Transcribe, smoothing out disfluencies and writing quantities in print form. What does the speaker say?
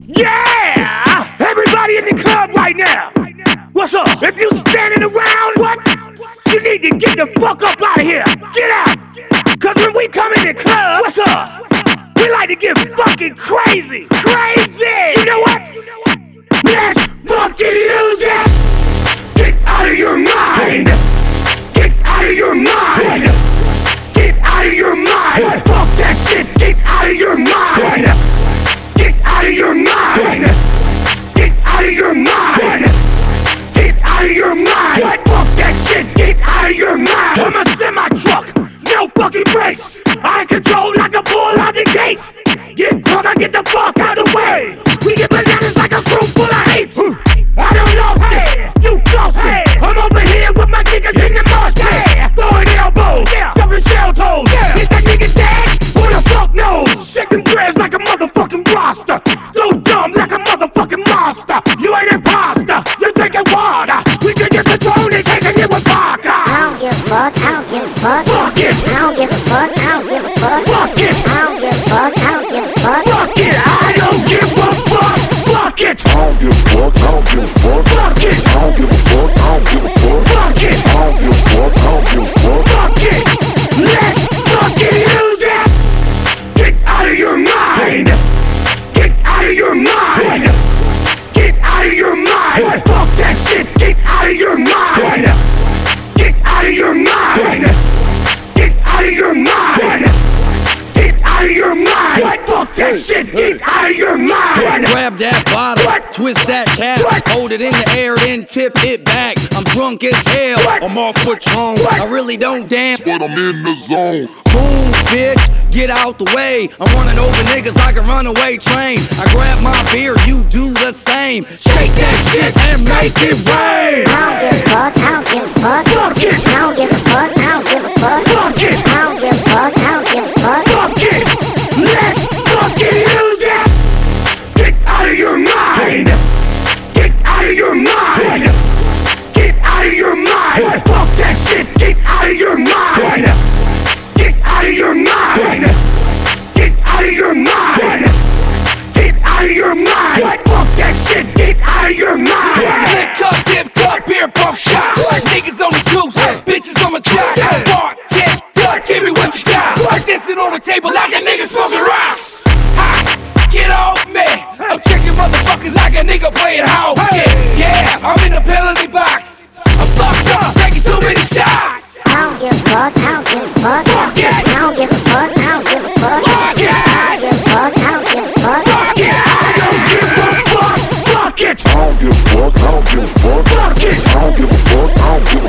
Yeah! Everybody in the club right now. What's up? If you standing around, what? You need to get the fuck up out of here. Get out. Cause when we come in the club, what's up? We like to get fucking crazy. Crazy! You know what? Let's fucking lose it! Get out of your mind! Get out of your mind! Get out of your mind! Fuck that shit! Get out of your mind! Get out of your mind! Get out of your mind! Get out of your mind! Fuck that shit! Get out of your mind! I'm a semi-truck, no fucking brakes. I control like a bull out the gate. Get drunk, I get the fuck out the way. We get bananas like a crew full of apes. I don't lost it, you lost it. I'm over here with my niggas in the mosh pit. Throwing elbows, stuffing shell toes. Is that nigga dead? Who the fuck knows? Shake them dreads like a motherfucking roster. So dumb like a motherfucking monster. You ain't imposter, you drinking water. We can get the tone and taking it with vodka. I don't give a fuck, I don't give a fuck. Fuck it. I don't give a fuck, I don't give a fuck. Fuck it. I don't give a fuck, I don't give a fuck. Fuck it. I don't give a fuck. Fuck it. I don't give a fuck, I don't give a fuck. Fuck it. I don't give a fuck, I don't give a fuck. Fuck it. I don't give a fuck, I don't give a fuck. Fuck it. Let's fucking lose it. Get out of your mind. Get out of your mind. Get out of your mind. Fuck that shit. Get out of your mind. Get out of your mind. Get out of your mind. Get out of your mind. Fuck that shit. Get out of your mind. Grab that bottle, twist that cap, hold it in the air, then tip it back. I'm drunk as hell, I'm off Patron. I really don't dance, But I'm in the zone. move, bitch, get out the way. I'm running over niggas like a runaway train. I grab my beer, you do the same. Shake that shit and make it rain. I don't give a fuck, I don't give a fuck. Fuck it. I don't give a fuck, I don't give a fuck. Fuck it. I don't give a fuck, I don't give a fuck. Fuck it! Let's fucking lose it! Get out of your mind! Get out of your mind! Get out of your mind! Fuck that shit! Get out of your mind! Get out of your mind! Get out of your mind! Get out of your mind! Fuck that shit! Get out of your mind! Lip cup, tip cup, beer pump shots. Niggas on the goose, bitches on my jock. Bar, tip, duck, give me what you got. Dancing on the table like a nigga smoking rocks. Ha, get off me. I'm checking motherfuckers like a nigga playing house. Yeah, I'm in the penalty box. I'm fucked up, taking too many shots. I don't give a fuck, I don't give a fuck. Fuck it. I don't give a fuck, I don't give a fuck. Fuck it. I don't give a fuck, I don't give a fuck. Fuck it! I don't give a fuck! Fuck it! I don't give a fuck, I don't give a fuck. Fuck it! I don't give a fuck, I don't give a